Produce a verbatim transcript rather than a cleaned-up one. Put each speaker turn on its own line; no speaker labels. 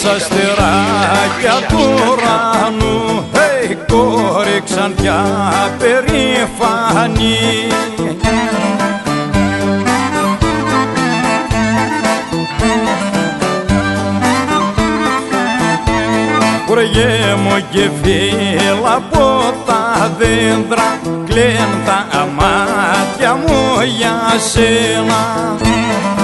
τόσα αστεράκια του ουρανού, hey, κόρηξαν πια περήφανοι. Χωριέ μου και φύλλα από τα δέντρα, κλαίνουν τα μάτια μου για σένα.